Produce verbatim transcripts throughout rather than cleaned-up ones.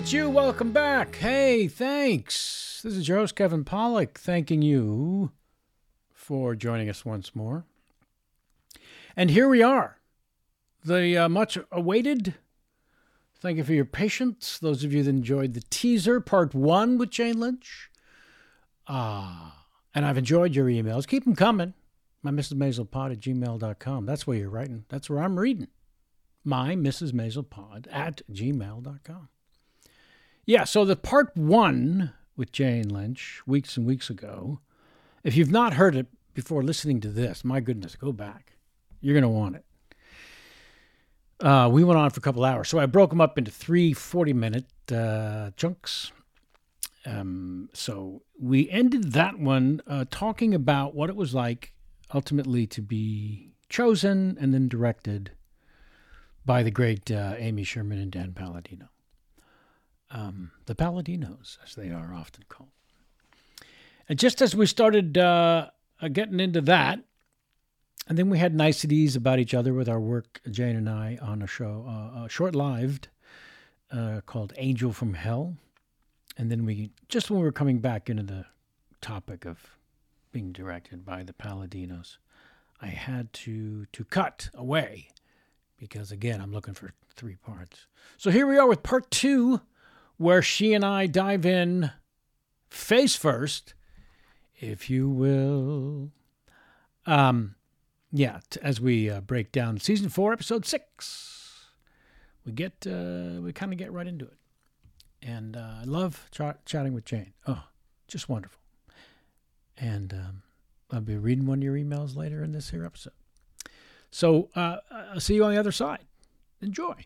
it's you. Welcome back. Hey, thanks. This is your host, Kevin Pollak, thanking you for joining us once more. And here we are, the uh, much awaited. Thank you for your patience. Those of you that enjoyed the teaser, part one with Jane Lynch. Ah, and I've enjoyed your emails. Keep them coming. My Missus Maisel Pod at gmail dot com. That's where you're writing. That's where I'm reading. My Missus Maisel Pod at gmail dot com. Yeah, so the part one with Jane Lynch, weeks and weeks ago, if you've not heard it before listening to this, my goodness, go back. You're going to want it. Uh, we went on for a couple hours, so I broke them up into three forty-minute uh, chunks. Um, so we ended that one uh, talking about what it was like ultimately to be chosen and then directed by the great uh, Amy Sherman and Dan Palladino. Um, the Palladinos, as they are often called. And just as we started uh, getting into that, and then we had niceties about each other with our work, Jane and I, on a show, uh, uh, short-lived, uh, called Angel from Hell. And then we, just when we were coming back into the topic of being directed by the Palladinos, I had to to cut away because, again, I'm looking for three parts. So here we are with part two, where she and I dive in face first, if you will. Um, yeah, t- as we uh, break down season four, episode six, we get uh, we kind of get right into it, and uh, I love ch- chatting with Jane. Oh, just wonderful. And um, I'll be reading one of your emails later in this here episode. So uh, I'll see you on the other side. Enjoy.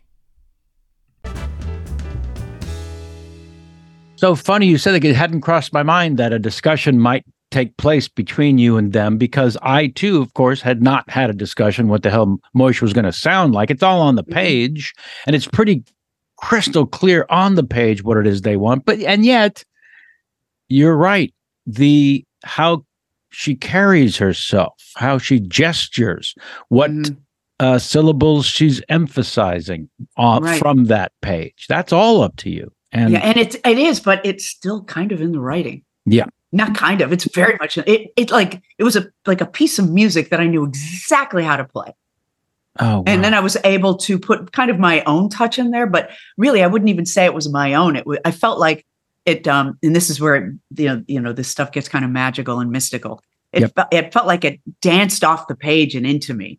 So funny you said that. It hadn't crossed my mind that a discussion might take place between you and them, because I too, of course, had not had a discussion what the hell Moish was going to sound like. It's all on the page, and it's pretty crystal clear on the page what it is they want. But and yet, you're right. The how she carries herself, how she gestures, what mm. uh, syllables she's emphasizing on, right. from that page. That's all up to you. And yeah, and it's it is, but it's still kind of in the writing. Yeah, not kind of. It's very much. It it like it was a like a piece of music that I knew exactly how to play. Oh, wow. And then I was able to put kind of my own touch in there, but really, I wouldn't even say it was my own. It I felt like it. Um, and this is where it, you know you know this stuff gets kind of magical and mystical. It yep. fe- it felt like it danced off the page and into me.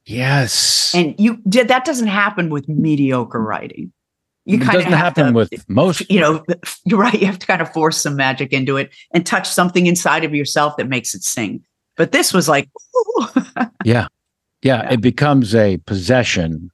Yes, and you did that. Doesn't happen with mediocre writing. You it kind doesn't of have happen to, with most, you know, you're right. You have to kind of force some magic into it and touch something inside of yourself that makes it sing. But this was like, yeah. yeah, yeah, it becomes a possession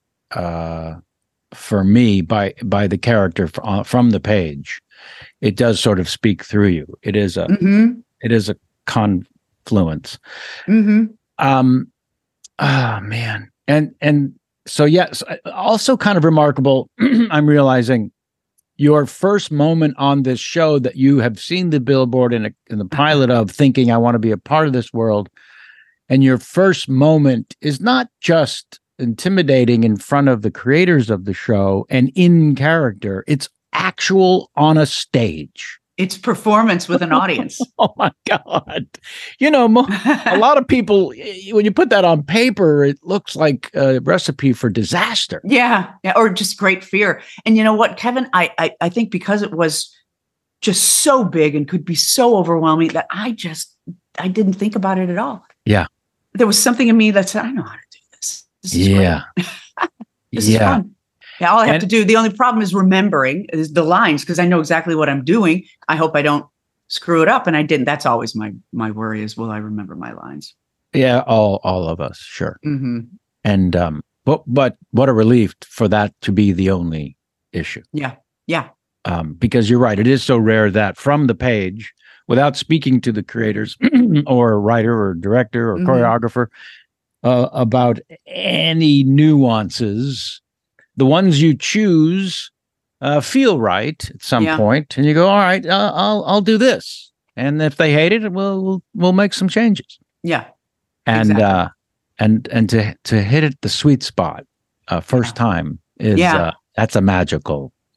uh, for me by, by the character f- from the page. It does sort of speak through you. It is a, mm-hmm. it is a confluence. Mm-hmm. Um, oh man. And, and, So, yes, also kind of remarkable, I'm realizing your first moment on this show that you have seen the billboard in, a, in the pilot of thinking, I want to be a part of this world. And your first moment is not just intimidating in front of the creators of the show and in character. It's actual on a stage. It's performance with an audience. Oh, my God. You know, mo- a lot of people, when you put that on paper, it looks like a recipe for disaster. Yeah. Yeah. Or just great fear. And you know what, Kevin, I, I, I think because it was just so big and could be so overwhelming that I just, I didn't think about it at all. Yeah. There was something in me that said, I know how to do this. This is yeah. great. This yeah. is fun. Yeah, all I have and, to do, the only problem is remembering is the lines, because I know exactly what I'm doing. I hope I don't screw it up. And I didn't. That's always my my worry is, will I remember my lines? Yeah, all all of us, sure. Mm-hmm. And um, but but what a relief for that to be the only issue. Yeah, yeah. Um, because you're right, it is so rare that from the page, without speaking to the creators or a writer or director or mm-hmm. choreographer uh, about any nuances, the ones you choose uh, feel right at some yeah. point, and you go, "All right, uh, I'll I'll do this." And if they hate it, we'll we'll, we'll make some changes. Yeah, and exactly. uh, and and to to hit it the sweet spot uh, first yeah. time is yeah. uh, that's a magical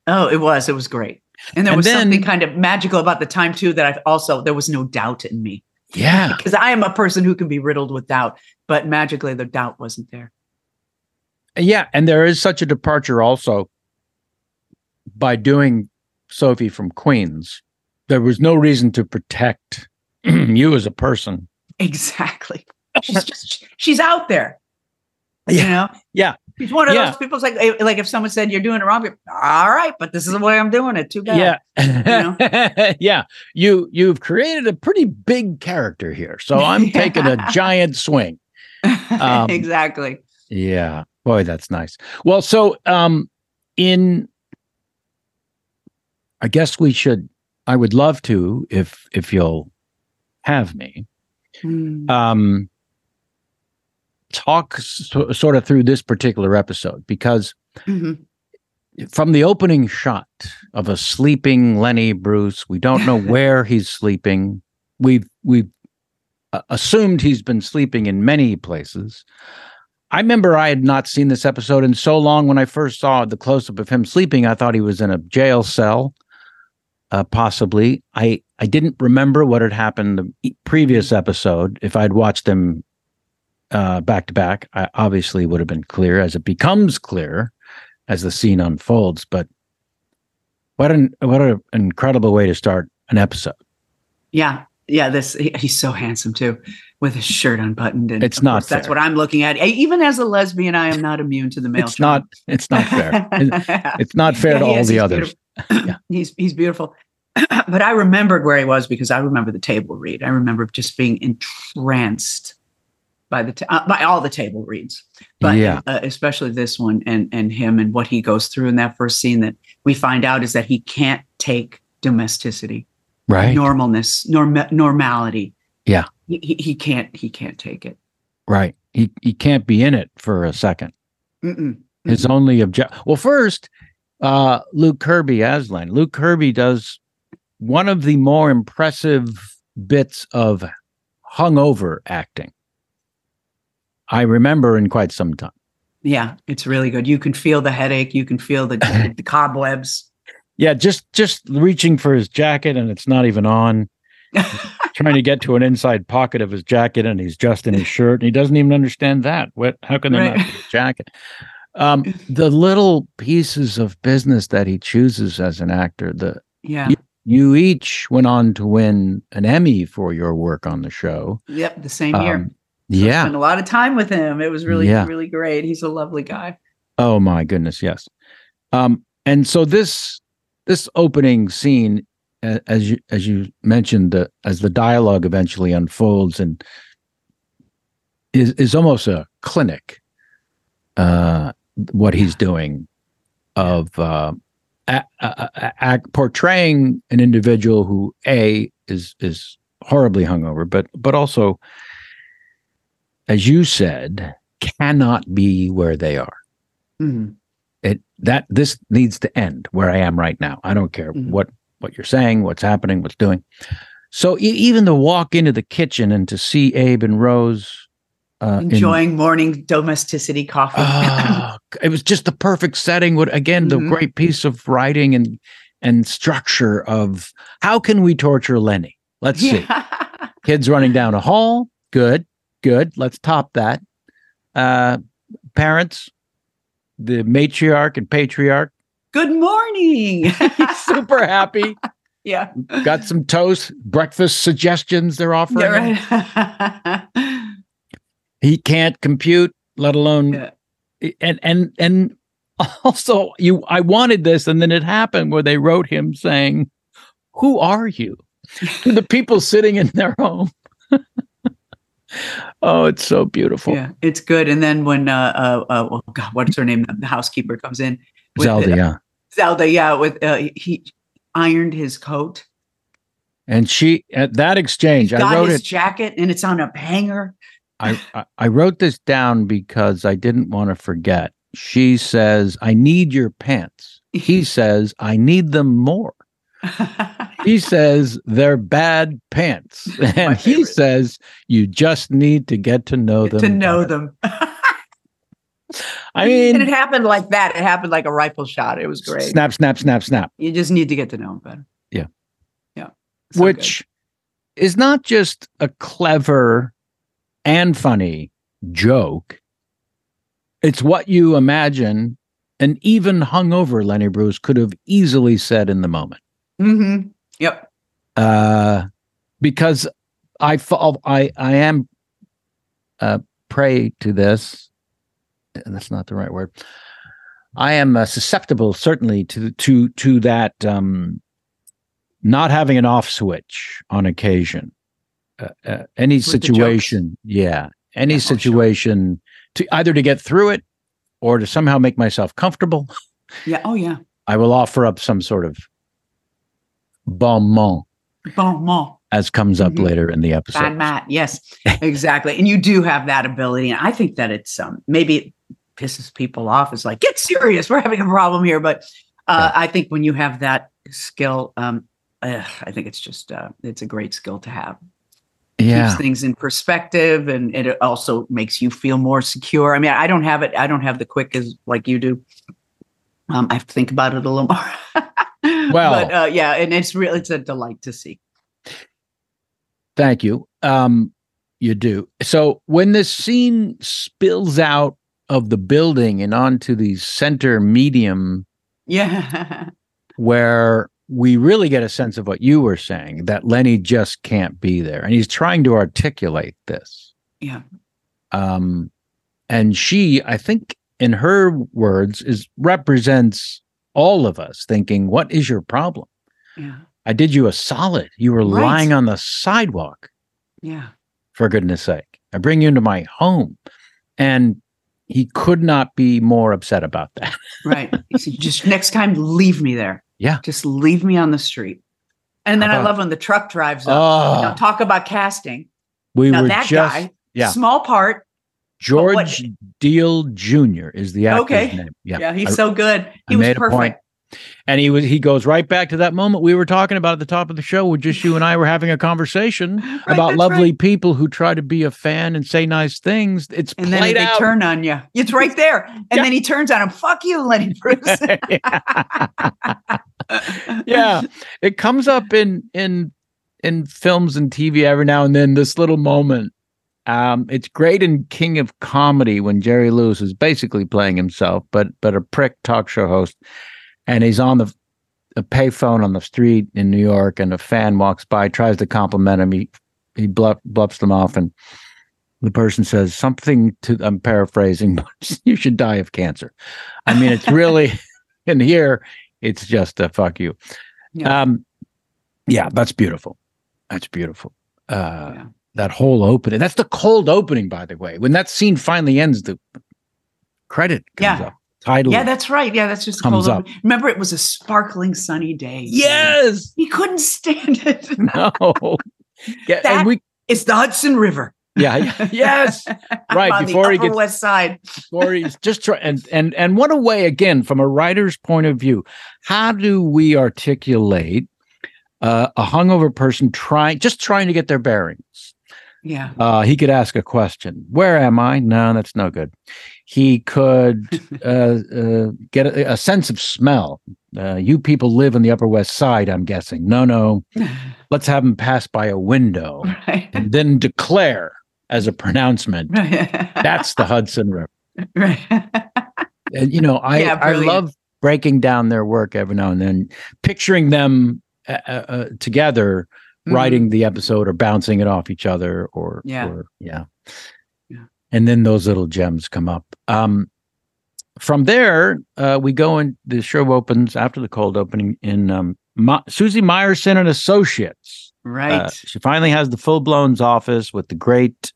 Oh, it was. It was great. And there And was then- something kind of magical about the time too that I also there was no doubt in me. Yeah. Because I am a person who can be riddled with doubt, but magically the doubt wasn't there. Yeah. And there is such a departure also by doing Sophie from Queens. There was no reason to protect you as a person. Exactly. She's just she's out there. Yeah. You know? Yeah. She's one of Yeah. those people. It's like eh, like if someone said you're doing it wrong, you're, all right, but this is the way I'm doing it. Too bad. Yeah. Yeah. You you've created a pretty big character here. So I'm taking a giant swing. Um, exactly. Yeah. Boy, that's nice. Well, so um in I guess we should I would love to if if you'll have me Mm. um talk so, sort of through this particular episode, because Mhm. from the opening shot of a sleeping Lenny Bruce, we don't know where he's sleeping. We've we've uh, assumed he's been sleeping in many places. I remember I had not seen this episode in so long. When I first saw the close-up of him sleeping, I thought he was in a jail cell, uh, possibly. I, I didn't remember what had happened the previous episode. If I'd watched them uh, back to back, I obviously would have been clear, as it becomes clear as the scene unfolds. But what an what an incredible way to start an episode. Yeah. Yeah. This he- he's so handsome too, with his shirt unbuttoned. And It's of not course, that's fair. what I'm looking at. Even as a lesbian, I am not immune to the male. It's not. It's not fair. It- It's not fair Yeah, to he all is. the He's others. beautiful. Yeah. He's he's beautiful. But I remembered where he was because I remember the table read. I remember just being entranced by the ta- uh, by all the table reads, but Yeah. uh, especially this one and and him and what he goes through in that first scene. That we find out is that he can't take domesticity, Right. normalness, norm normality. Yeah. He, he he can't he can't take it. Right. He he can't be in it for a second. Mm-mm. His only object. Well, first, uh, Luke Kirby as Len. Luke Kirby does one of the more impressive bits of hungover acting I remember in quite some time. Yeah, it's really good. You can feel the headache. You can feel the the cobwebs. Yeah, just just reaching for his jacket and it's not even on. Trying to get to an inside pocket of his jacket and he's just in his shirt and he doesn't even understand that. What? How can there Right. not be a jacket? Um, the little pieces of business that he chooses as an actor. The Yeah. you each went on to win an Emmy for your work on the show. Yep. The same year. Um, yeah. Spent a lot of time with him. It was really, Yeah. really great. He's a lovely guy. Oh my goodness, yes. Um, and so this this opening scene, a- as you as you mentioned, the as the dialogue eventually unfolds, and is is almost a clinic. Uh, what he's doing of uh, a, a, a, a- portraying an individual who a is is horribly hungover, but but also, as you said, cannot be where they are. Mhm. It that this needs to end where I am right now. I don't care Mhm. what what you're saying, what's happening, what's doing. So e- even to walk into the kitchen and to see Abe and Rose uh, in- Enjoying morning domesticity coffee. Ah, it was just the perfect setting. What again? The Mhm. great piece of writing and and structure of how can we torture Lenny? Let's see. Yeah. Kids running down a hall. Good, good. Let's top that. Uh, parents, the matriarch and patriarch, Good morning. super happy. yeah. Got some toast, breakfast suggestions they're offering. Yeah, him. right. He can't compute, let alone Yeah. and and and also you. I wanted this, and then it happened where they wrote him saying, "Who are you?" to the people sitting in their home. Oh, it's so beautiful. Yeah, it's good. And then when uh, uh, uh oh God, what's her name? The housekeeper comes in. with Zelda, the- yeah. Zelda, yeah, with uh, he ironed his coat. And she at that exchange, He's I got wrote his it. jacket, and it's on a hanger. I, I I wrote this down because I didn't want to forget. She says, "I need your pants." He says, "I need them more." He says, "They're bad pants," and he favorite. says, "You just need to get to know them." to know better." them. I mean, and it happened like that. It happened like a rifle shot. It was great. Snap, snap, snap, snap. You just need to get to know him better. Yeah. Yeah. So Which good. is not just a clever and funny joke. It's what you imagine an even hungover Lenny Bruce could have easily said in the moment. Mm-hmm. Yep. Uh, because I fall, I, I am uh, prey to this. That's not the right word. I am uh, susceptible, certainly, to to to that um, not having an off switch on occasion. Uh, uh, any With situation, yeah, any Yeah, oh, situation to either to get through it or to somehow make myself comfortable. Yeah. Oh, yeah. I will offer up some sort of bon mot, Bon mot. as comes up Mhm. later in the episode. Bad Matt. Yes, exactly. And you do have that ability. And I think that it's um maybe it pisses people off. It's like, get serious. We're having a problem here. But uh, Yeah. I think when you have that skill, um, uh, I think it's just uh, it's a great skill to have. Yeah, Keeps things in perspective, and it also makes you feel more secure. I mean, I don't have it. I don't have the quick as like you do. Um, I have to think about it a little more. Well- but uh, yeah, and it's really it's a delight to see. thank you. Um, you do. So when this scene spills out of the building and onto the center medium, Yeah. where we really get a sense of what you were saying, that Lenny just can't be there. And he's trying to articulate this. Yeah. Um, and she, I think in her words, is represents all of us thinking, what is your problem? Yeah. I did you a solid. You were Right. lying on the sidewalk, Yeah. for goodness sake. I bring you into my home. And he could not be more upset about that. Right. He said, just next time, leave me there. Yeah. Just leave me on the street. And then How I about- love when the truck drives up. Oh, Now, talk about casting. we Now, were that just, guy, yeah. small part. George what- Deal Junior is the actor's Okay. name. Yeah. Yeah, he's I- so good. He I was made a point. perfect. And he was he goes right back to that moment we were talking about at the top of the show, where just you and I were having a conversation about that's lovely right. people who try to be a fan and say nice things. It's And then played they out. turn on you. It's right there. And Yeah. then he turns on him. Fuck you, Lenny Bruce. Yeah. It comes up in in in films and T V every now and then, this little moment. Um, it's great in King of Comedy when Jerry Lewis is basically playing himself, but but a prick talk show host, and he's on the a payphone on the street in New York, and a fan walks by, tries to compliment him. He he bluff, bluffs them off, and the person says something to, I'm paraphrasing, but you should die of cancer. I mean, it's really, in here, it's just a fuck you. Yeah. Um, yeah, that's beautiful. That's beautiful. Uh, Yeah. That whole opening. That's the cold opening, by the way. When that scene finally ends, the credit comes Yeah. up. Title. Yeah, that's right. Yeah, that's just a Comes cold up. open. Remember, it was a sparkling sunny day. Yes. He couldn't stand it. No. Yeah, That- and we. It's the Hudson River. Yeah. yeah, Yes. Right, On before the he Upper gets- West Side. Or he's just trying, and and and what a way, again, from a writer's point of view. How do we articulate uh, a hungover person trying, just trying to get their bearings? Yeah. Uh, he could ask a question. Where am I? No, that's no good. He could uh, uh, get a, a sense of smell. Uh, you people live on the Upper West Side, I'm guessing. No, no. Let's have him pass by a window Right. and then declare as a pronouncement. That's the Hudson River. right. And, you know, I, Yeah, I brilliant. love breaking down their work every now and then, picturing them uh, uh, together, Mhm. writing the episode or bouncing it off each other, or Yeah. or yeah. Yeah. And then those little gems come up. Um, from there, uh, we go in. The show opens after the cold opening in um, Ma- Susie Meyerson and Associates. Right. Uh, she finally has the full blown office with the great.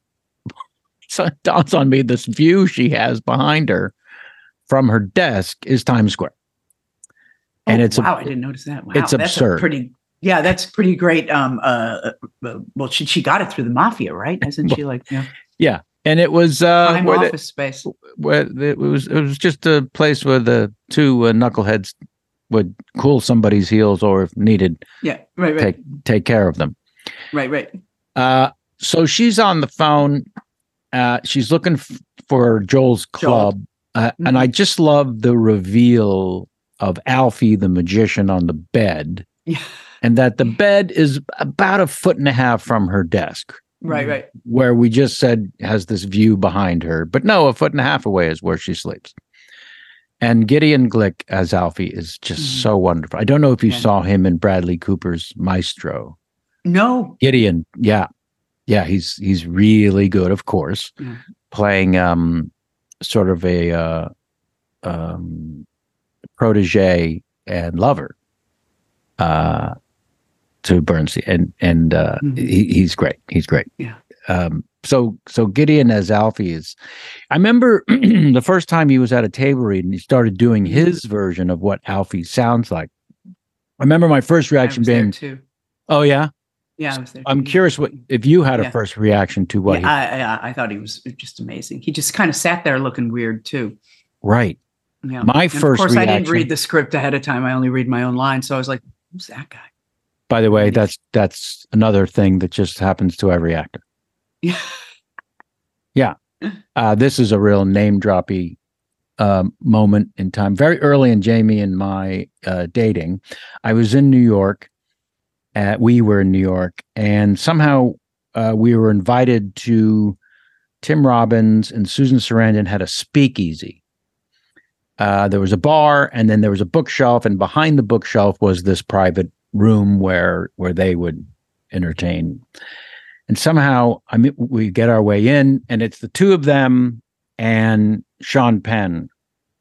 So it dawns on me, this view she has behind her from her desk is Times Square. And Oh, it's wow, I I didn't notice that. Wow, it's that's absurd. A pretty, yeah, that's pretty great. Um, uh, uh, well, she she got it through the mafia, right? Isn't she like yeah, yeah, and it was uh, prime where, the, office space? where the, it was it was just a place where the two uh, knuckleheads would cool somebody's heels, or if needed, Yeah, right, right, take take care of them. right, right. Uh, so she's on the phone. Uh, she's looking f- for Joel's Joel. club. Uh, Mhm. And I just love the reveal of Alfie the magician on the bed, Yeah. and that the bed is about a foot and a half from her desk, Right, right. where we just said has this view behind her. But no, a foot and a half away is where she sleeps. And Gideon Glick as Alfie is just Mhm. so wonderful. I don't know if you Yeah. saw him in Bradley Cooper's Maestro. No. Gideon, yeah. Yeah, he's he's really good, of course, Yeah. playing um sort of a uh, um, protege and lover uh, to Bernstein, and and uh, Mhm. he, he's great. He's great. Yeah. Um, so so Gideon as Alfie is. I remember the first time he was at a table read and he started doing Mhm. his version of what Alfie sounds like. I remember my first I reaction was there being, too. "Oh yeah." Yeah, I was there. I'm too. curious what if you had a Yeah. first reaction to what Yeah, I, I I thought he was just amazing. He just kind of sat there looking weird too. he right. Yeah. My And first of course, I didn't reaction- read the script ahead of time. I only read my own lines, so I was like, "Who's that guy?" By the way, Really? that's that's another thing that just happens to every actor. Yeah. Uh, this is a real name droppy um, moment in time. Very early in Jamie and my uh, dating, I was in New York. At, we were in New York, and somehow uh, we were invited to Tim Robbins and Susan Sarandon had a speakeasy. Uh, there was a bar, and then there was a bookshelf, and behind the bookshelf was this private room where where they would entertain. And somehow, I mean, we get our way in, and it's the two of them and Sean Penn.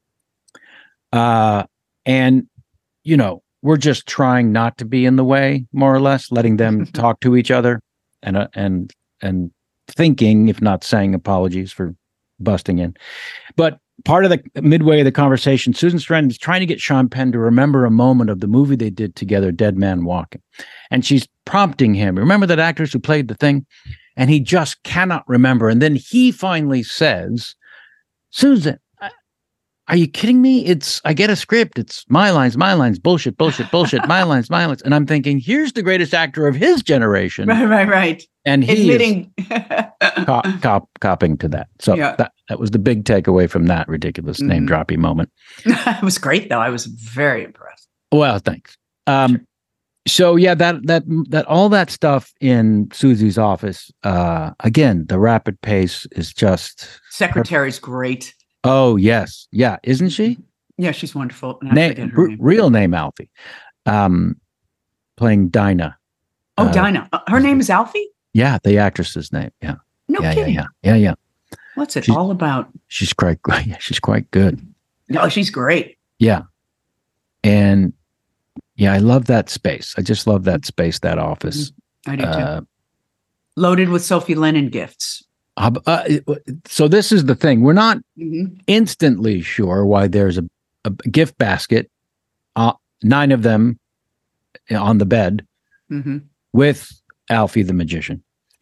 Uh, and, you know, we're just trying not to be in the way, more or less, letting them talk to each other and, uh, and, and thinking, if not saying apologies for busting in. But part of the midway of the conversation, Susan Sarandon is trying to get Sean Penn to remember a moment of the movie they did together, Dead Man Walking. And she's prompting him, remember that actress who played the thing? And he just cannot remember. And then he finally says, Susan, are you kidding me? It's, I get a script. It's my lines, my lines, bullshit, bullshit, bullshit, my lines, my lines. And I'm thinking, here's the greatest actor of his generation. Right, right, right. And he Admitting. is cop, cop, copying to that. So Yeah. that, that was the big takeaway from that ridiculous Mhm. name droppy moment. It was great, though. I was very impressed. Well, thanks. Um, so yeah, that that that all that stuff in Susie's office. Uh, again, the rapid pace is just. Secretary's great. Oh yes, yeah, isn't she? Yeah, she's wonderful. And I Na- forget her r- name. real name Alfie, um, playing Dinah. Oh, uh, Dinah. Uh, Her name is Alfie? Yeah, the actress's name. Yeah, No yeah, kidding. yeah, yeah, yeah, yeah. What's it She's- all about? She's quite, yeah, she's quite good. No, she's great. Yeah, and yeah, I love that space. I just love that space, that office. I do too. Uh, Loaded with Sophie Lennon gifts. uh, uh, so this is the thing: we're not Mhm. instantly sure why there's a, a gift basket, uh, nine of them on the bed Mhm. with Alfie the magician.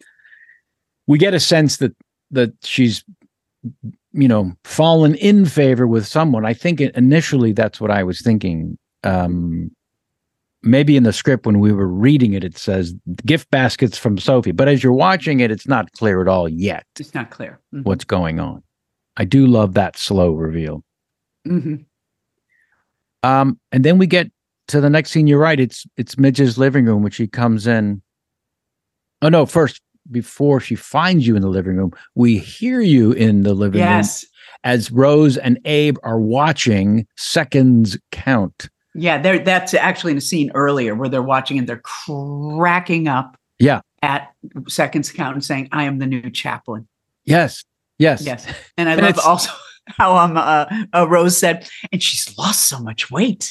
We get a sense that that she's, you know, fallen in favor with someone. I think initially that's what I was thinking. Um, maybe in the script when we were reading it, it says gift baskets from Sophie, but as you're watching it, it's not clear at all yet It's not clear. Mhm. what's going on. I do love that slow reveal. Mhm. Um, and then we get to the next scene. You're right. It's it's Midge's living room, which she comes in. Oh no! First, before she finds you in the living room, we hear you in the living room Yes. as Rose and Abe are watching Seconds Count. Yeah, there. That's actually in a scene earlier where they're watching and they're cracking up. Yeah. At Seconds Count and saying, "I am the new chaplain." Yes, yes, Yes, and I And love it's- also how um uh, uh, Rose said, and she's lost so much weight.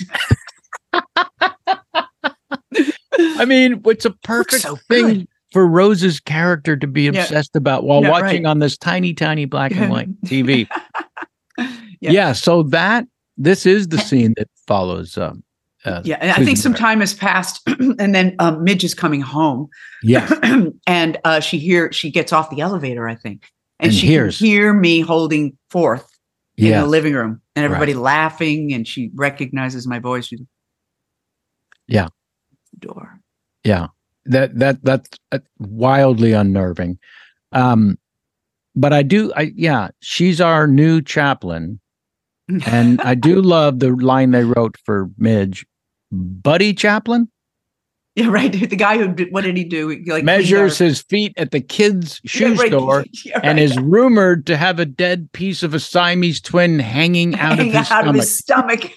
I mean, it's a perfect so thing good. for Rose's character to be Yeah. obsessed about while Yeah, watching right. on this tiny, tiny black and white T V. Yeah. Yeah. So that this is the scene that follows. Um, uh, Yeah, and I Susan think some Sarandon. time has passed, and then um, Midge is coming home. Yes. and uh, she hear she gets off the elevator, I think, and, And she hears. can hear me holding forth in Yes. the living room, and everybody laughing, and she recognizes my voice. She's Yeah. door. Yeah, that that that's uh, wildly unnerving. Um, but I do, I yeah, she's our new chaplain, And I do love the line they wrote for Midge, Buddy Chaplin. Yeah, right. The guy who did, what did he do? He like measures our... his feet at the kids' shoe yeah, right. store yeah, right. and is rumored to have a dead piece of a Siamese twin hanging out, hanging of, his out of his stomach.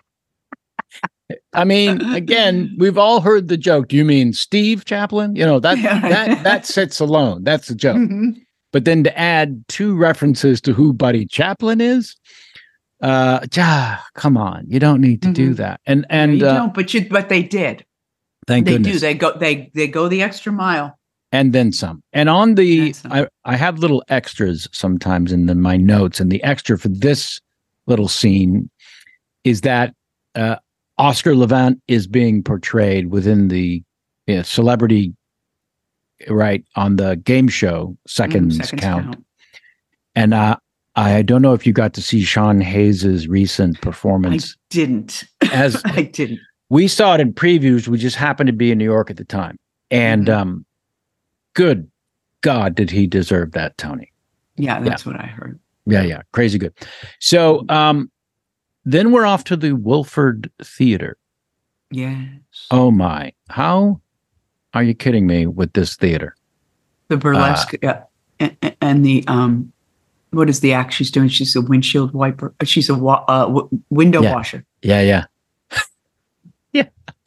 I mean, again, we've all heard the joke. Do you mean Steve Chaplin? You know, that yeah, right. that that sits alone. That's the joke. Mm-hmm. But then to add two references to who Buddy Chaplin is, uh, ah, come on, you don't need to mm-hmm. do that. And and yeah, you uh, don't, but you but they did. Thank they goodness. do. They go. They they go the extra mile. And then some. And on the, I, I have little extras sometimes in the, my notes. And the extra for this little scene is that uh, Oscar Levant is being portrayed within the you know, celebrity, right, on the game show Seconds, mm, seconds count. count. And uh, I don't know if you got to see Sean Hayes's recent performance. I didn't. As I didn't. We saw it in previews. We just happened to be in New York at the time. And mm-hmm. um, good God, did he deserve that, Tony? Yeah, that's yeah. what I heard. Yeah, yeah. Crazy good. So um, then we're off to the Wilford Theater. Yes. Oh, my. How are you kidding me with this theater? The burlesque. Uh, yeah. And, and the, um, what is the act she's doing? She's a windshield wiper. She's a wa- uh, w- window yeah. washer. Yeah, yeah. Yeah.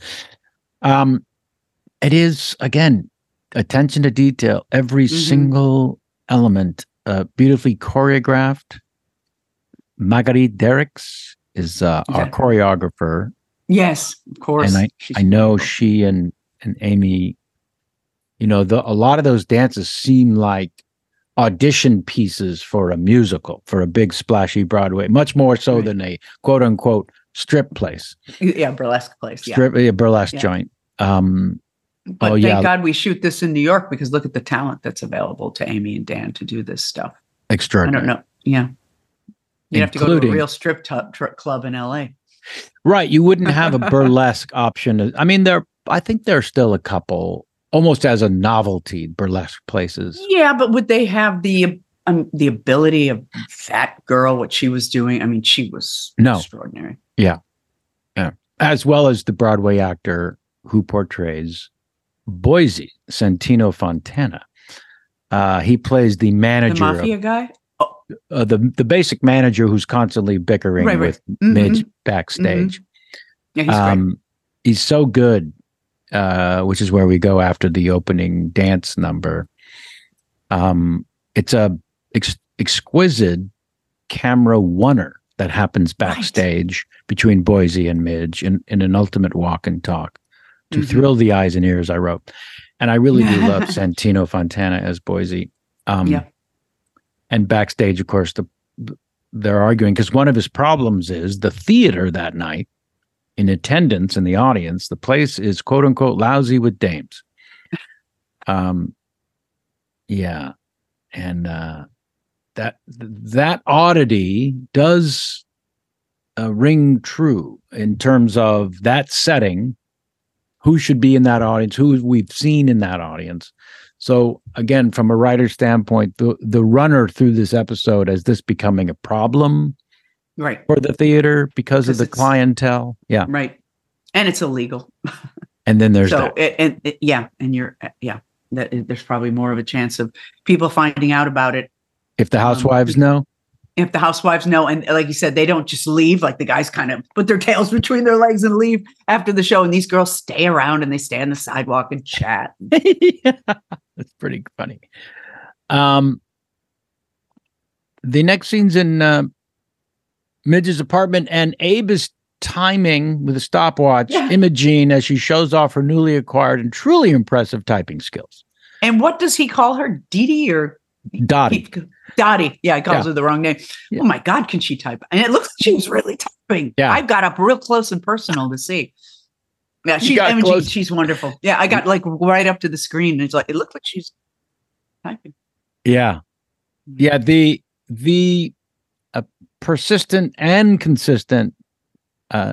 Um, it is, again, attention to detail. Every mm-hmm. single element, uh, beautifully choreographed. Marguerite Derricks is uh, our that? choreographer. Yes, of course. And I, I know wonderful. she and, and Amy, you know, the, a lot of those dances seem like audition pieces for a musical, for a big splashy Broadway, much more so right. than a quote unquote strip place. Yeah, burlesque place. Yeah. Strip, a burlesque yeah. joint. Um, but oh, thank yeah. God we shoot this in New York, because look at the talent that's available to Amy and Dan to do this stuff. Extraordinary. I don't know. Yeah. You'd have to go to a real strip t- tr- club in L A. Right. You wouldn't have a burlesque option. I mean, there, I think there are still a couple almost as a novelty burlesque places. Yeah. But would they have the, um, the ability of that girl, what she was doing? I mean, she was no. extraordinary. Yeah. Yeah. As well as the Broadway actor who portrays Boise, Santino Fontana. Uh, he plays the manager. The mafia of, guy? Oh. Uh, the, the basic manager who's constantly bickering right, right. with mm-hmm. Midge backstage. Mm-hmm. Yeah, he's um, great. He's so good, uh, which is where we go after the opening dance number. Um, it's a ex- exquisite camera oneer that happens backstage right. between Boise and Midge in, in an ultimate walk and talk to mm-hmm. thrill the eyes and ears, I wrote. And I really do love Santino Fontana as Boise. Um, yeah. And backstage, of course, the they're arguing because one of his problems is the theater that night, in attendance in the audience, the place is quote unquote lousy with dames. Um, yeah. And uh, that that oddity does uh, ring true in terms of that setting, who should be in that audience, who we've seen in that audience. So again, from a writer's standpoint, the, the runner through this episode as this becoming a problem right. for the theater because of the clientele. Yeah. Right. And it's illegal. And then there's so, that. It, and it, yeah. And you're, yeah, that, there's probably more of a chance of people finding out about it. If the housewives um, know. If the housewives know, and like you said, they don't just leave, like the guys kind of put their tails between their legs and leave after the show. And these girls stay around and they stay on the sidewalk and chat. Yeah, that's pretty funny. Um, the next scene's in uh, Midge's apartment, and Abe is timing with a stopwatch yeah. Imogene as she shows off her newly acquired and truly impressive typing skills. And what does he call her? Dee Dee or Dottie? He, Dottie. Yeah, I calls yeah. her the wrong name. Yeah. Oh my God, can she type? And it looks like she was really typing. Yeah. I got up real close and personal to see. Yeah, she's Imogene, she's wonderful. Yeah, I got like right up to the screen. And it's like, it looked like she's typing. Yeah. Yeah. The, the uh, persistent and consistent uh,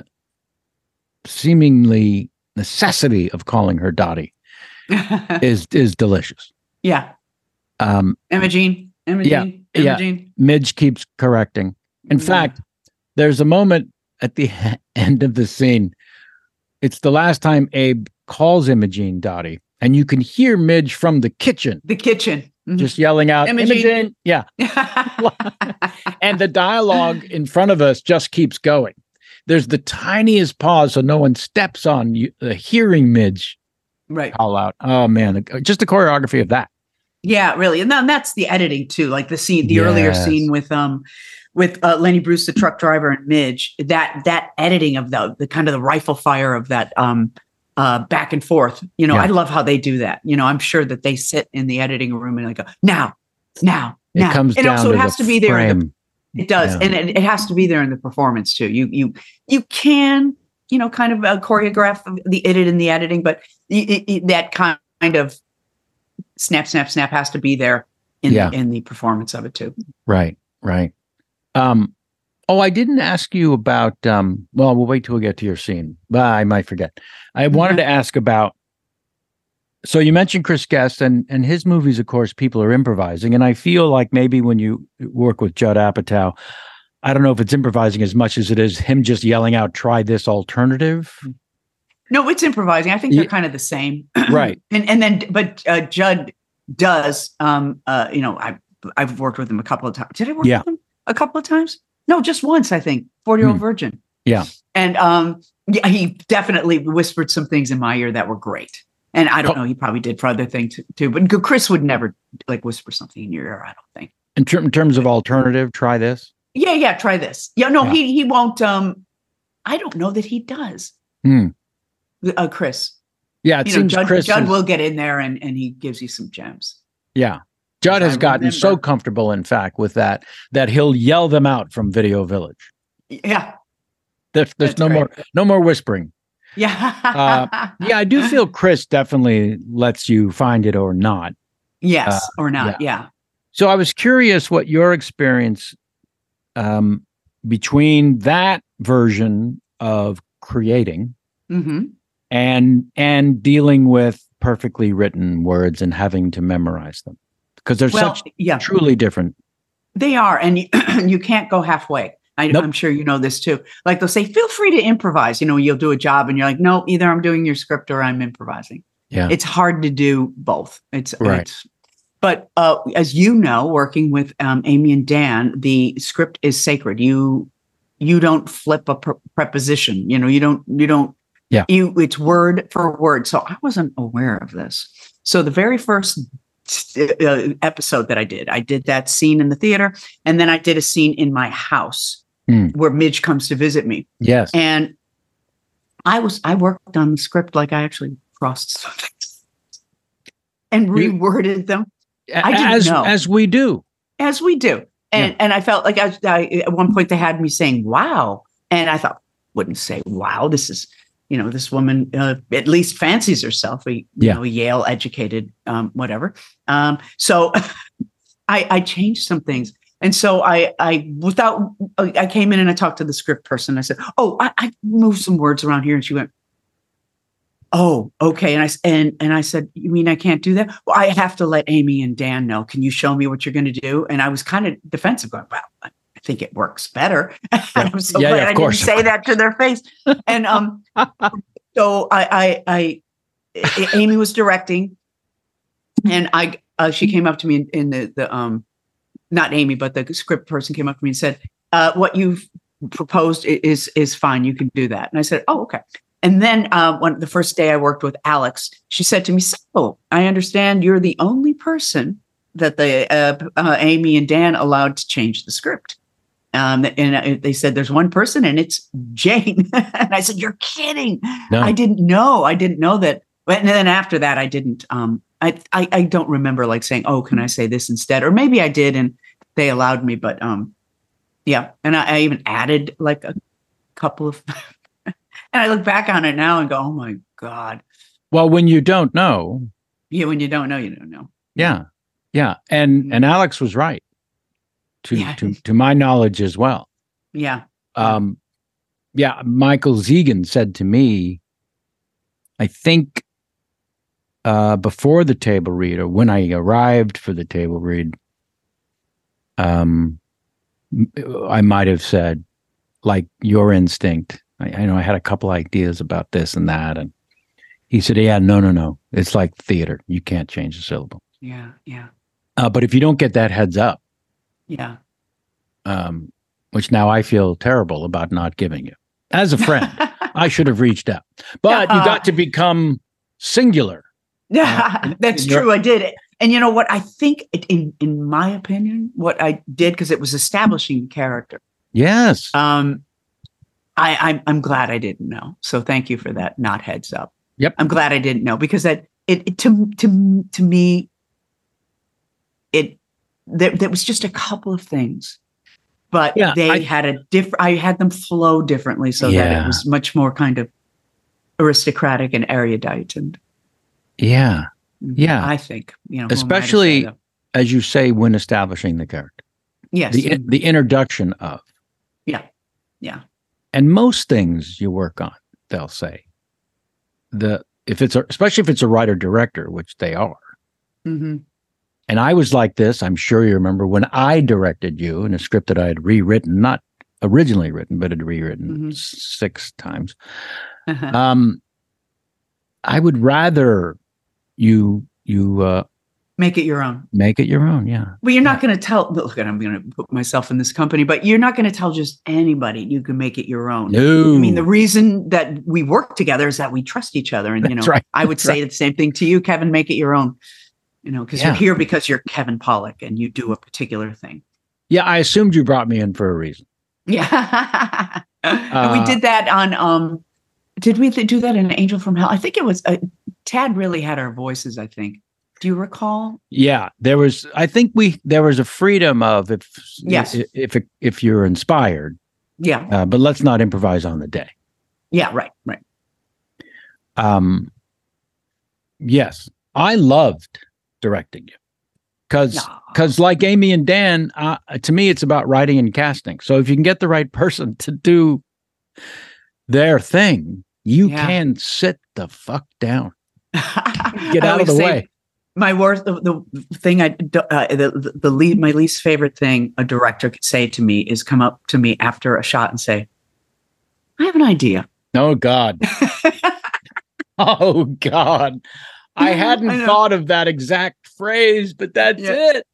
seemingly necessity of calling her Dottie is, is delicious. Yeah. Um, Imogene. Imogene. Yeah. Imogene. Yeah. Midge keeps correcting. In mm. fact, there's a moment at the end of the scene. It's the last time Abe calls Imogene Dottie, and you can hear Midge from the kitchen. The kitchen. Mm-hmm. Just yelling out, Imogene. Imogene. Yeah. And the dialogue in front of us just keeps going. There's the tiniest pause so no one steps on you, uh, hearing Midge right. call out. Oh, man. Just the choreography of that. Yeah, really. And then that's the editing, too. Like the scene, the yes. earlier scene with um. with uh, Lenny Bruce, the truck driver, and Midge, that that editing of the the kind of the rifle fire of that um, uh, back and forth, you know, yeah. I love how they do that. You know, I'm sure that they sit in the editing room and like, go, now, now, now. It comes and down also to it has the to be there. Frame. The, it does, yeah. and it, it has to be there in the performance too. You you you can, you know, kind of uh, choreograph the edit and the editing, but it, it, that kind of snap, snap, snap has to be there in yeah. the, in the performance of it too. Right, right. Um, oh, I didn't ask you about, um, well, we'll wait till we get to your scene, but I might forget. I mm-hmm. wanted to ask about, so you mentioned Chris Guest and, and his movies, of course, people are improvising. And I feel like maybe when you work with Judd Apatow, I don't know if it's improvising as much as it is him just yelling out, try this alternative. No, it's improvising. I think they're yeah. kind of the same. Right. and and then, but uh, Judd does, um, uh, you know, I, I've worked with him a couple of times. Did I work yeah. with him? A couple of times? No, just once, I think. forty-year-old hmm. virgin. Yeah. And um, yeah, he definitely whispered some things in my ear that were great. And I don't oh. know, he probably did for other things too. But Chris would never like whisper something in your ear, I don't think. In, ter- in terms of alternative, try this? Yeah, yeah, try this. Yeah, no, yeah. he he won't. Um, I don't know that he does. Hmm. Uh, Chris. Yeah, it you seems know, Judd, Chris Judd is... will get in there and, and he gives you some gems. Yeah. Judd has gotten so comfortable, in fact, with that, that he'll yell them out from Video Village. Yeah. There's, there's no great. more no more whispering. Yeah. uh, yeah, I do feel Chris definitely lets you find it or not. Yes, uh, or not, yeah. yeah. So I was curious what your experience um, between that version of creating mm-hmm. and and dealing with perfectly written words and having to memorize them. Because they're well, such yeah. truly different. They are. And you, you can't go halfway. I, nope. I'm sure you know this too. Like they'll say, feel free to improvise. You know, you'll do a job and you're like, no, either I'm doing your script or I'm improvising. Yeah. It's hard to do both. It's right. It's, but uh, as you know, working with um, Amy and Dan, the script is sacred. You you don't flip a pre- preposition. You know, you don't you don't. Yeah. You it's word for word. So I wasn't aware of this. So the very first Uh, episode that I did. I did that scene in the theater, and then I did a scene in my house mm. where Midge comes to visit me. Yes. And I was I worked on the script like I actually crossed something and reworded them. I didn't as, know. As we do. As we do. And yeah. and I felt like I, I at one point they had me saying, wow. And I thought, wouldn't say, wow, this is You know, this woman uh, at least fancies herself a you yeah. know, Yale educated, um, whatever. Um, so I, I changed some things. And so I, I, without, I came in and I talked to the script person. I said, oh, I, I moved some words around here. And she went, oh, okay. And I, and, and I said, you mean I can't do that? Well, I have to let Amy and Dan know. Can you show me what you're going to do? And I was kind of defensive going, wow, I think it works better. And I'm so yeah, glad yeah, I course. didn't say that to their face. And um, so I, I, I, Amy was directing, and I, uh, she came up to me in, in the, the, um, not Amy, but the script person came up to me and said, uh, what you've proposed is, is fine. You can do that. And I said, oh, okay. And then uh, when the first day I worked with Alex, she said to me, so I understand you're the only person that the uh, uh, Amy and Dan allowed to change the script. Um, and they said, there's one person and it's Jane. And I said, you're kidding. No. I didn't know. I didn't know that. And then after that, I didn't, um, I, I, I don't remember like saying, oh, can I say this instead? Or maybe I did and they allowed me, but um, yeah. And I, I even added like a couple of, and I look back on it now and go, oh my God. Well, when you don't know. Yeah. When you don't know, you don't know. Yeah. Yeah. And, and Alex was right. To, yeah. to to my knowledge as well. Yeah. Um, yeah. Michael Zegan said to me, I think uh, before the table read or when I arrived for the table read, um, I might have said, like your instinct. I, I know I had a couple ideas about this and that. And he said, yeah, no, no, no. It's like theater. You can't change the syllable. Yeah. Yeah. Uh, but if you don't get that heads up, Yeah. um, which now I feel terrible about not giving you. As a friend, I should have reached out. But you got to become singular. Yeah, uh, that's true. Your- I did it. And you know what? I think, it, in in my opinion, what I did, because it was establishing the character. Yes. Um, I, I'm I'm glad I didn't know. So thank you for that. Not heads up. Yep. I'm glad I didn't know, because that it, it to to to me, it there, there was just a couple of things, but yeah, they I, had a different. I had them flow differently, so yeah. that it was much more kind of aristocratic and erudite. And yeah, yeah. I think, you know, especially say, as you say, when establishing the character. Yes. The the introduction of. Yeah. Yeah. And most things you work on, they'll say, the if it's a, especially if it's a writer director, which they are. Mm-hmm. And I was like this. I'm sure you remember when I directed you in a script that I had rewritten, not originally written, but had rewritten mm-hmm. six times. Uh-huh. Um, I would rather you you uh, make it your own. Make it your own. Yeah. Well, you're yeah. not going to tell. Look, I'm going to put myself in this company, but you're not going to tell just anybody you can make it your own. No. I mean, the reason that we work together is that we trust each other, and you know, right. I would That's say right. the same thing to you, Kevin. Make it your own. You know, because yeah. you're here because you're Kevin Pollak and you do a particular thing. Yeah, I assumed you brought me in for a reason. Yeah, and uh, we did that on. um Did we do that in Angel from Hell? I think it was. Uh, Tad really had our voices, I think. Do you recall? Yeah, there was. I think we there was a freedom of if yes if if, if you're inspired. Yeah, uh, but let's not improvise on the day. Yeah, right, right. Um. Yes, I loved directing you because because like Amy and Dan, uh, to me it's about writing and casting. So if you can get the right person to do their thing, you yeah. can sit the fuck down, get out of the way. My worst, the, the thing I, uh, the the, the lead, my least favorite thing a director could say to me is come up to me after a shot and say, "I have an idea." Oh God. Oh God. I hadn't I thought of that exact phrase, but that's yeah. it.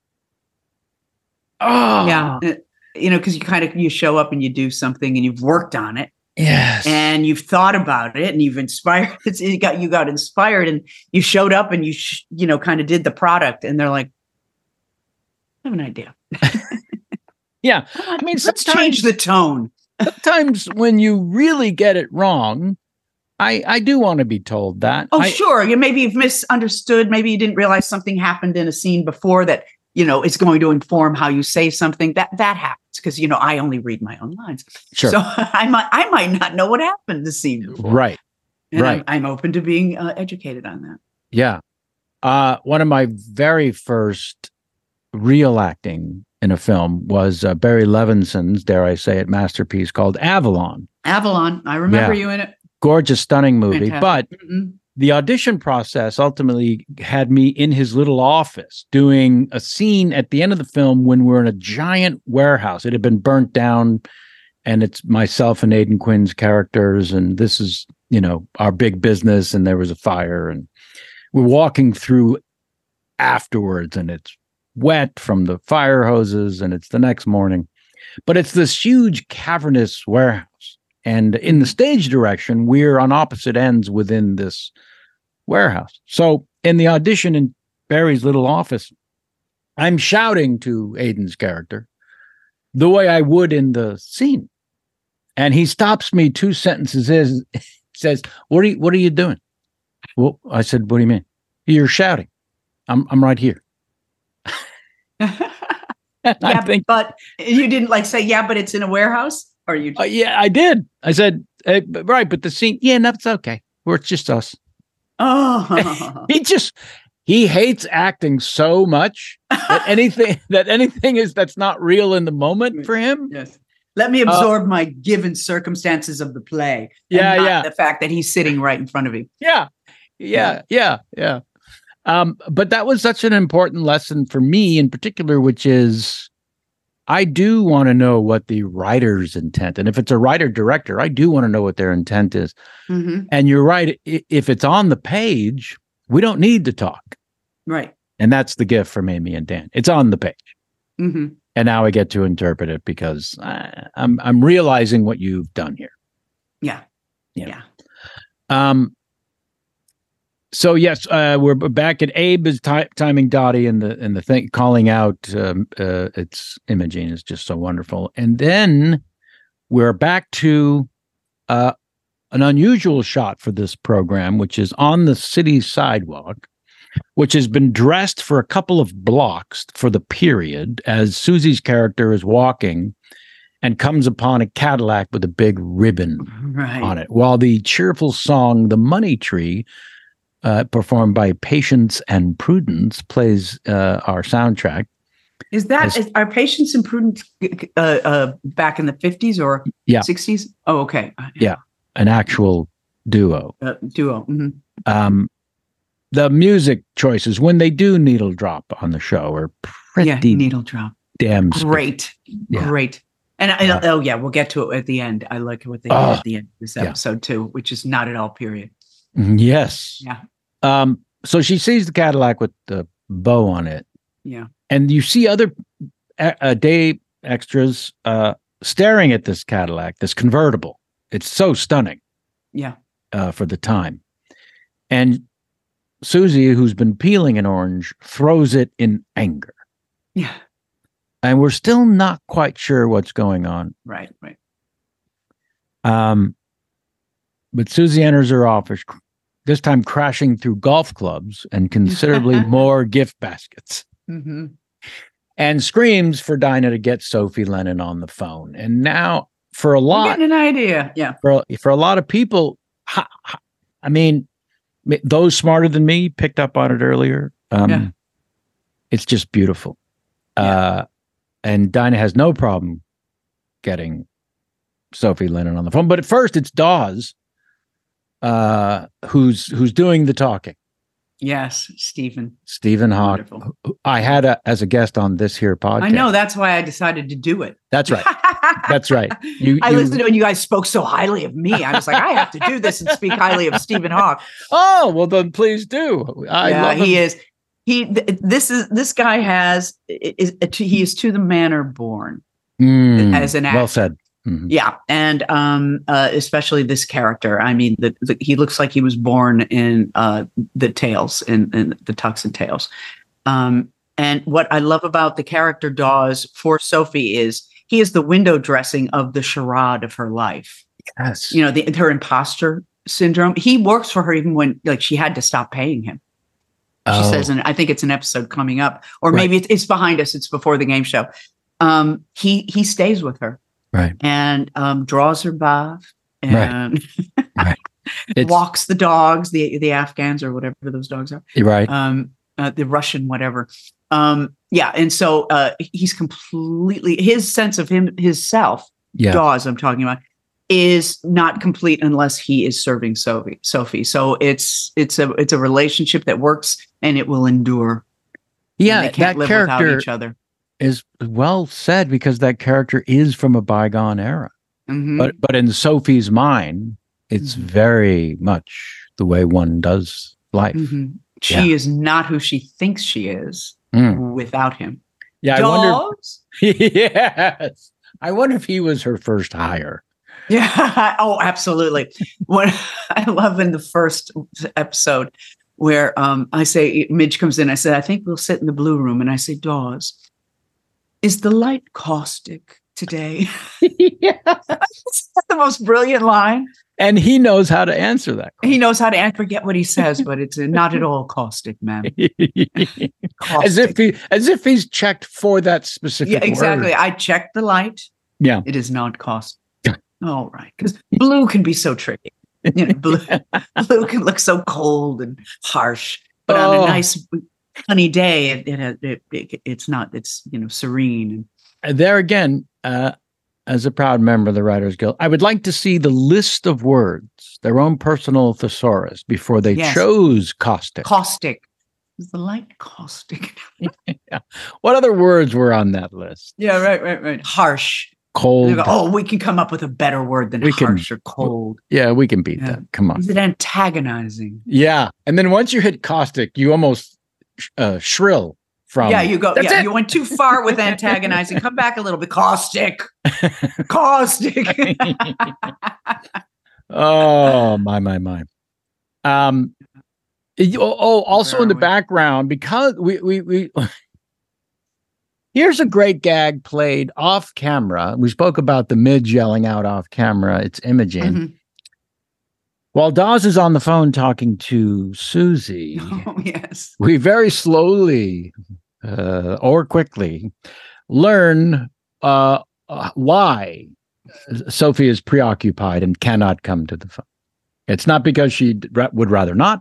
Oh, yeah. You know, because you kind of you show up and you do something and you've worked on it. Yes. And you've thought about it and you've inspired. It's, you got you got inspired and you showed up and you sh- you know kind of did the product and they're like, I have an idea. Yeah, I mean, let's change the tone. Sometimes when you really get it wrong. I, I do want to be told that. Oh, I, sure. You maybe you've misunderstood. Maybe you didn't realize something happened in a scene before that, you know, is going to inform how you say something. That that happens because, you know, I only read my own lines. Sure. So I might I might not know what happened in the scene before. Right. And right. I'm, I'm open to being uh, educated on that. Yeah. Uh, one of my very first real acting in a film was uh, Barry Levinson's, dare I say it, masterpiece called Avalon. Avalon. I remember yeah. you in it. Gorgeous, stunning movie. Fantastic. But mm-hmm. the audition process ultimately had me in his little office doing a scene at the end of the film when we're in a giant warehouse. It had been burnt down, and it's myself and Aidan Quinn's characters, and this is, you know, our big business, and there was a fire, and we're walking through afterwards, and it's wet from the fire hoses, and it's the next morning. But it's this huge cavernous warehouse. And in the stage direction, we're on opposite ends within this warehouse. So in the audition in Barry's little office, I'm shouting to Aidan's character the way I would in the scene. And he stops me two sentences in, says, what are you, what are you doing? Well, I said, what do you mean? You're shouting. I'm I'm right here. yeah, I think, but you didn't like say, yeah, but it's in a warehouse? Or you? Uh, yeah, I did. I said, uh, right, but the scene, yeah, no, it's okay. We're it's just us. Oh, he just he hates acting so much that anything that anything is that's not real in the moment for him. Yes. Let me absorb uh, my given circumstances of the play. Yeah, and not yeah. The fact that he's sitting right in front of you. Yeah, yeah, yeah, yeah. Um, but that was such an important lesson for me in particular, which is I do want to know what the writer's intent, and if it's a writer director, I do want to know what their intent is. Mm-hmm. And you're right. If it's on the page, we don't need to talk. Right. And that's the gift from Amy and Dan. It's on the page. Mm-hmm. And now I get to interpret it because I, I'm I'm realizing what you've done here. Yeah. Yeah. Yeah. Um. So yes, uh, we're back at Abe is ti- timing Dottie and the and the thing calling out. Um, uh, it's Imogene is just so wonderful, and then we're back to uh, an unusual shot for this program, which is on the city sidewalk, which has been dressed for a couple of blocks for the period as Susie's character is walking and comes upon a Cadillac with a big ribbon right. on it, while the cheerful song "The Money Tree," Uh, performed by Patience and Prudence, plays uh, our soundtrack. Is that As, is, are Patience and Prudence uh, uh, back in the fifties or yeah. sixties? Oh, okay. Yeah, an actual duo. Uh, duo. Mm-hmm. Um, the music choices, when they do needle drop on the show, are pretty yeah, needle drop. damn great, yeah. great. And I, Uh, oh yeah, we'll get to it at the end. I like what they did uh, at the end of this episode yeah. too, which is not at all period. Yes. Yeah. Um, so she sees the Cadillac with the bow on it. Yeah. And you see other uh, day extras uh, staring at this Cadillac, this convertible. It's so stunning. Yeah. Uh, for the time. And Susie, who's been peeling an orange, throws it in anger. Yeah. And we're still not quite sure what's going on. Right, right. Um, but Susie enters her office, this time crashing through golf clubs and considerably more gift baskets. Mm-hmm. And screams for Dinah to get Sophie Lennon on the phone. And now, for a lot, I'm getting an idea. Yeah. For for a lot of people, I mean, those smarter than me picked up on it earlier. Um, yeah. It's just beautiful. Yeah. Uh, and Dinah has no problem getting Sophie Lennon on the phone. But at first, it's Dawes uh, who's who's doing the talking. Yes, Stephen. Stephen Hawke. I had a, as a guest on this here podcast. I know. That's why I decided to do it. That's right. That's right. You, I you, listened to it and you guys spoke so highly of me. I was like, I have to do this and speak highly of Stephen Hawke. Oh, well, then please do. I yeah, love he him. is. He, th- this is, this guy has, is, is he is to the manner born mm, as an actor. Well said. Mm-hmm. Yeah. And um, uh, especially this character. I mean, the, the, he looks like he was born in uh, the Tales, in, in the Tux and Tales. Um, and what I love about the character Dawes for Sophie is he is the window dressing of the charade of her life. Yes. You know, the, her imposter syndrome. He works for her even when like she had to stop paying him. She oh. says, and I think it's an episode coming up, or right. maybe it's, it's behind us. It's before the game show. Um, he he stays with her. Right. And um, draws her bath and right. Right. walks the dogs, the the Afghans or whatever those dogs are. Right. Um, uh, the Russian, whatever. Um, yeah. And so uh, he's completely, his sense of him, his self, yeah. Dawes I'm talking about, is not complete unless he is serving Sophie. Sophie. So it's it's a it's a relationship that works and it will endure. Yeah, they can't that live character without each other. Is well said because that character is from a bygone era. Mm-hmm. But but in Sophie's mind, it's mm-hmm. very much the way one does life. Mm-hmm. She yeah. is not who she thinks she is mm. without him. Yeah, Dogs? I wonder. Yes, I wonder if he was her first hire. Yeah. Oh, absolutely. What I love in the first episode where um, I say Midge comes in, I said, I think we'll sit in the blue room, and I say, Dawes, is the light caustic today? Yeah. That's the most brilliant line. And he knows how to answer that question. He knows how to answer, forget what he says, but it's not at all caustic, ma'am. Caustic. As if he, as if he's checked for that specific Yeah, exactly. word. I checked the light. Yeah. It is not caustic. All right. Because blue can be so tricky. You know, blue, blue can look so cold and harsh, but oh. on a nice sunny day, it, it, it, it it's not. It's you know serene. And there again, uh, as a proud member of the Writers Guild, I would like to see the list of words, their own personal thesaurus, before they yes. chose caustic. Caustic. Is the light caustic? Yeah. What other words were on that list? Yeah, right, right, right. Harsh. Cold. Go, oh, we can come up with a better word than we harsh can, or cold. Yeah, we can beat yeah. that. Come on. Is it antagonizing? Yeah. And then once you hit caustic, you almost uh, shrill from. Yeah, you go. That's yeah, it. You went too far with antagonizing. Come back a little bit. Caustic. Caustic. Oh, my, my, my. Um, oh, oh, also in the we? background, because we, we, we, here's a great gag played off camera. We spoke about the mids yelling out off camera. It's Imogen. Mm-hmm. While Dawes is on the phone talking to Susie, oh, yes. we very slowly uh, or quickly learn uh, uh, why Sophie is preoccupied and cannot come to the phone. It's not because she would rather not.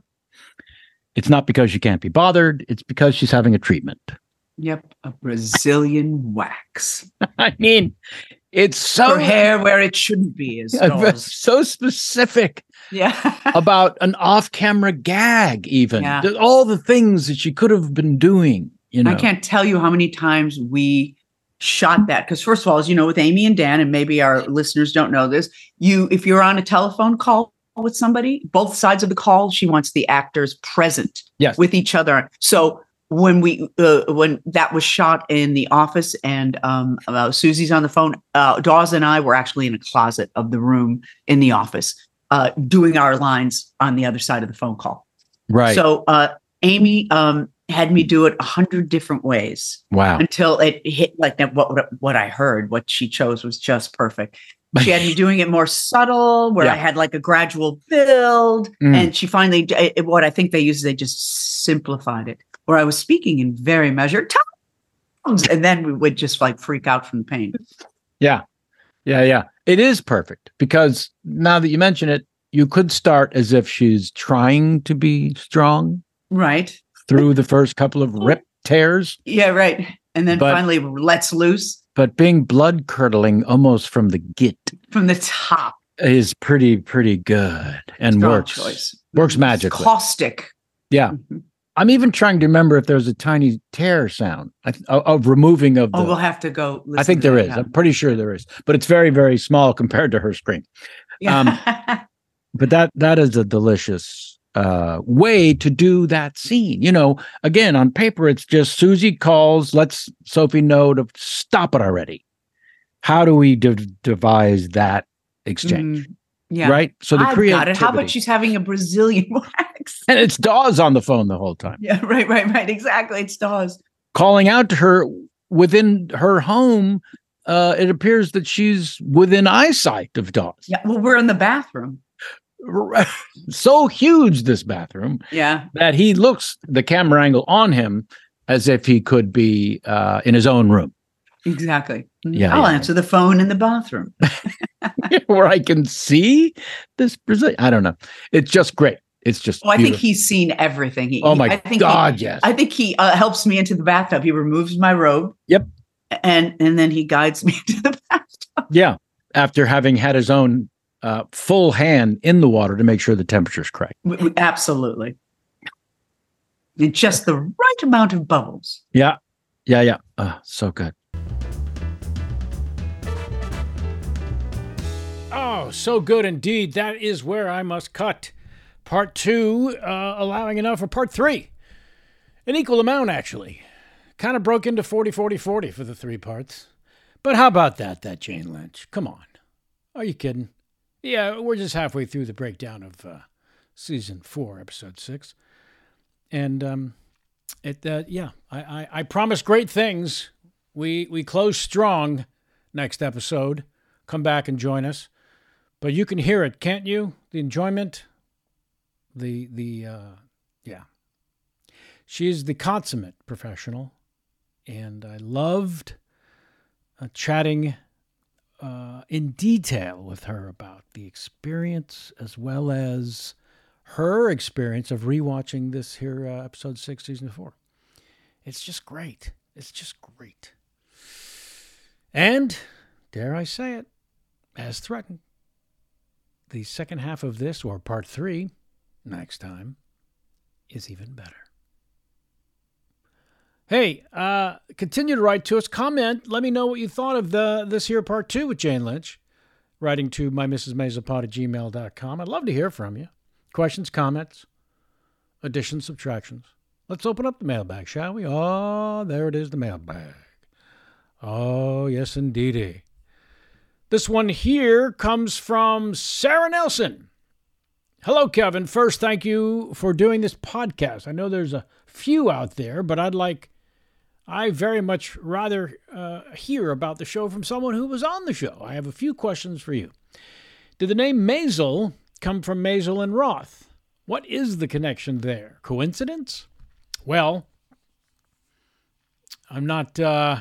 It's not because she can't be bothered. It's because she's having a treatment. Yep, a Brazilian wax. I mean, it's so her hair where it shouldn't be. Is so specific. Yeah, about an off-camera gag, even yeah. all the things that she could have been doing. You know, I can't tell you how many times we shot that because, first of all, as you know, with Amy and Dan, and maybe our listeners don't know this, you if you're on a telephone call with somebody, both sides of the call, she wants the actors present yes. with each other. So when we uh, when that was shot in the office and um, uh, Susie's on the phone, uh, Dawes and I were actually in a closet of the room in the office. Uh, doing our lines on the other side of the phone call. Right. So uh, Amy um, had me do it a hundred different ways. Wow. Until it hit like that. What, what I heard, what she chose was just perfect. She had me doing it more subtle, where yeah. I had like a gradual build. Mm. And she finally, it, what I think they used, they just simplified it, where I was speaking in very measured tones. And then we would just like freak out from the pain. Yeah. Yeah, yeah. It is perfect because now that you mention it, you could start as if she's trying to be strong. Right. Through the first couple of rip tears. Yeah, right. And then but, finally lets loose. But being blood curdling almost from the git. From the top. Is pretty, pretty good. And Strong works. Choice. Works It's magically. Caustic. Yeah. Mm-hmm. I'm even trying to remember if there's a tiny tear sound of, of removing of the... Oh, we'll have to go listen I think to there that is. now. I'm pretty sure there is. But it's very, very small compared to her scream. Yeah. Um, but that that is a delicious uh, way to do that scene. You know, again, on paper, it's just Susie calls, lets Sophie know to stop it already. How do we de- devise that exchange? Mm. Yeah. Right. So the I've creativity. got it. How about she's having a Brazilian wax? And it's Dawes on the phone the whole time. Yeah. Right. Right. Right. Exactly. It's Dawes calling out to her within her home. Uh, it appears that she's within eyesight of Dawes. Yeah. Well, we're in the bathroom. So huge, this bathroom. Yeah. That he looks the camera angle on him as if he could be uh, in his own room. Exactly. Yeah. I'll yeah. answer the phone in the bathroom. Where I can see this Brazilian. I don't know. It's just great. It's just. Oh, I think he's seen everything. He, oh my I think God! He, yes. I think he uh, helps me into the bathtub. He removes my robe. Yep. And and then he guides me into the bathtub. Yeah. After having had his own uh, full hand in the water to make sure the temperature's correct. We, we, absolutely. And just the right amount of bubbles. Yeah. Yeah. Yeah. Oh, so good. Oh, so good indeed. That is where I must cut. Part two, uh, allowing enough for part three. An equal amount, actually. Kind of broke into forty, forty, forty for the three parts. But how about that, that Jane Lynch? Come on. Are you kidding? Yeah, we're just halfway through the breakdown of uh, season four, episode six. And, um, it, uh, yeah, I, I, I promise great things. We, we close strong next episode. Come back and join us. But you can hear it, can't you? The enjoyment, the, the, uh, yeah. She is the consummate professional, and I loved uh, chatting uh, in detail with her about the experience as well as her experience of rewatching this here uh, episode six, season four. It's just great. It's just great. And, dare I say it, as threatened, the second half of this, or part three, next time, is even better. Hey, uh, continue to write to us. Comment. Let me know what you thought of the this here part two with Jane Lynch. Writing to my missus maisel pod at gmail dot com. I'd love to hear from you. Questions, comments, additions, subtractions. Let's open up the mailbag, shall we? Oh, there it is, the mailbag. Oh, yes, indeedy. This one here comes from Sarah Nelson. Hello, Kevin. First, thank you for doing this podcast. I know there's a few out there, but I'd like, I very much rather uh, hear about the show from someone who was on the show. I have a few questions for you. Did the name Maisel come from Maisel and Roth? What is the connection there? Coincidence? Well, I'm not, uh,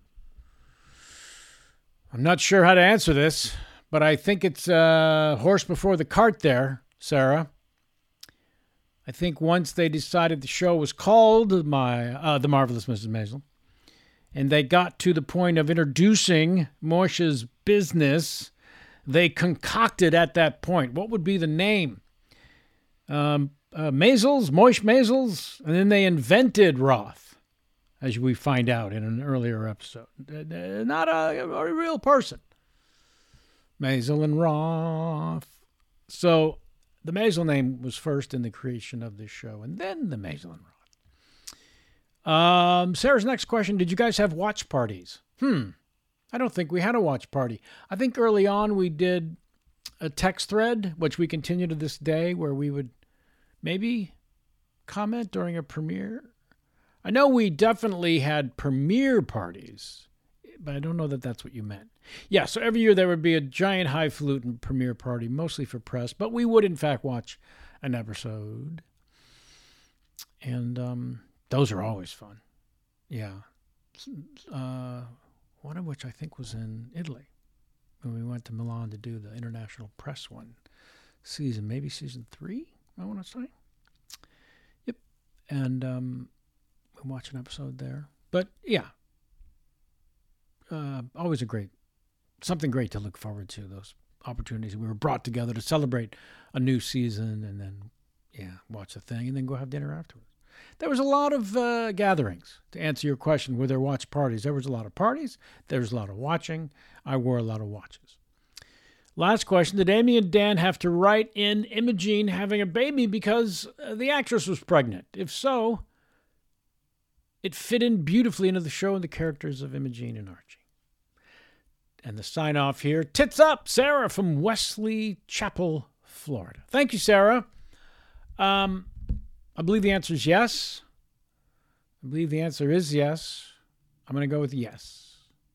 I'm not sure how to answer this, but I think it's uh, horse before the cart there, Sarah. I think once they decided the show was called my uh, The Marvelous Missus Maisel, and they got to the point of introducing Moishe's business, they concocted at that point, what would be the name? Um, uh, Maisels, Moish Maisels, and then they invented Roth, as we find out in an earlier episode. Uh, not a, a real person. Maisel and Roth. So the Maisel name was first in the creation of this show, and then the Maisel and Roth. Um, Sarah's next question, did you guys have watch parties? Hmm, I don't think we had a watch party. I think early on we did a text thread, which we continue to this day, where we would maybe comment during a premiere. I know we definitely had premiere parties, but I don't know that that's what you meant. Yeah, so every year there would be a giant highfalutin premiere party, mostly for press, but we would, in fact, watch an episode. And um, those are always fun. Yeah. Uh, one of which I think was in Italy, when we went to Milan to do the international press one season, maybe season three, I want to say. Yep. And um, we watched an episode there. But, yeah. Uh, always a great, something great to look forward to, those opportunities. We were brought together to celebrate a new season and then, yeah, watch the thing and then go have dinner afterwards. There was a lot of uh, gatherings. To answer your question, were there watch parties? There was a lot of parties. There was a lot of watching. I wore a lot of watches. Last question, did Amy and Dan have to write in Imogene having a baby because uh, the actress was pregnant? If so, it fit in beautifully into the show and the characters of Imogene and Archie. And the sign-off here, tits up, Sarah from Wesley Chapel, Florida. Thank you, Sarah. Um, I believe the answer is yes. I believe the answer is yes. I'm going to go with yes.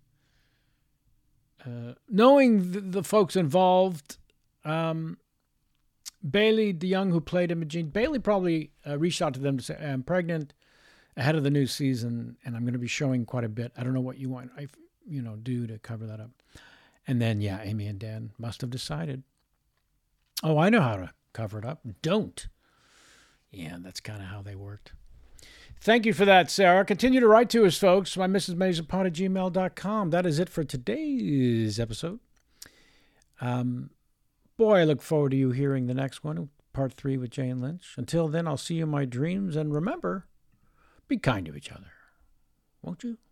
Uh, knowing the, the folks involved, um, Bailey DeYoung, who played Imogene, Bailey probably uh, reached out to them to say, I'm pregnant ahead of the new season, and I'm going to be showing quite a bit. I don't know what you want, I, you know, do to cover that up. And then, yeah, Amy and Dan must have decided, oh, I know how to cover it up. Don't. Yeah, that's kind of how they worked. Thank you for that, Sarah. Continue to write to us, folks. My missus maisel pod at gmail dot com. That is it for today's episode. Um, boy, I look forward to you hearing the next one, part three with Jane Lynch. Until then, I'll see you in my dreams. And remember, be kind to each other. Won't you?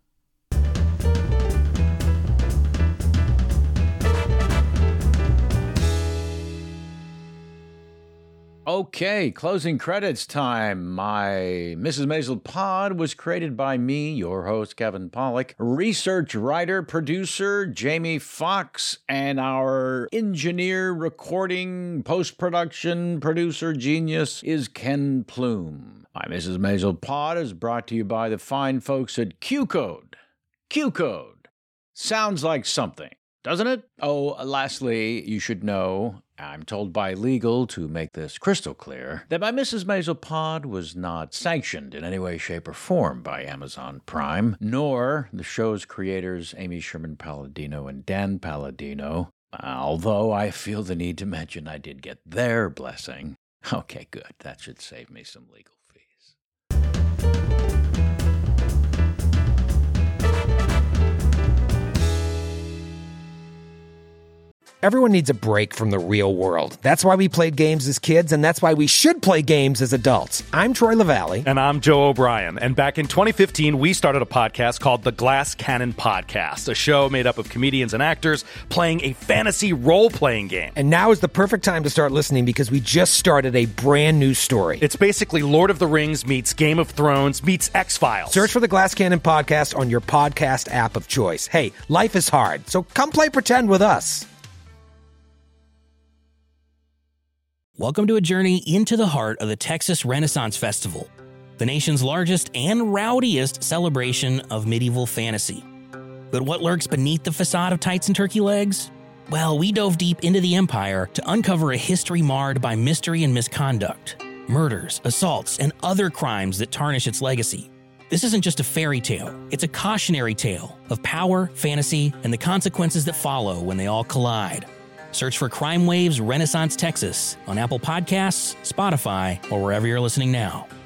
Okay, closing credits time. My Missus Maisel Pod was created by me, your host, Kevin Pollak, research writer, producer, Jamie Fox, and our engineer, recording, post-production, producer genius is Ken Plume. My Missus Maisel Pod is brought to you by the fine folks at Q-Code. Q-Code. Sounds like something, doesn't it? Oh, lastly, you should know, I'm told by legal to make this crystal clear, that my Missus Maisel Pod was not sanctioned in any way, shape, or form by Amazon Prime, nor the show's creators Amy Sherman Palladino and Dan Palladino, although I feel the need to mention I did get their blessing. Okay, good. That should save me some legal fees. Everyone needs a break from the real world. That's why we played games as kids, and that's why we should play games as adults. I'm Troy LaValle. And I'm Joe O'Brien. And back in twenty fifteen, we started a podcast called The Glass Cannon Podcast, a show made up of comedians and actors playing a fantasy role-playing game. And now is the perfect time to start listening because we just started a brand new story. It's basically Lord of the Rings meets Game of Thrones meets X-Files. Search for The Glass Cannon Podcast on your podcast app of choice. Hey, life is hard, so come play pretend with us. Welcome to a journey into the heart of the Texas Renaissance Festival, the nation's largest and rowdiest celebration of medieval fantasy. But what lurks beneath the facade of tights and turkey legs? Well, we dove deep into the empire to uncover a history marred by mystery and misconduct, murders, assaults, and other crimes that tarnish its legacy. This isn't just a fairy tale, it's a cautionary tale of power, fantasy, and the consequences that follow when they all collide. Search for Crime Waves Renaissance Texas on Apple Podcasts, Spotify, or wherever you're listening now.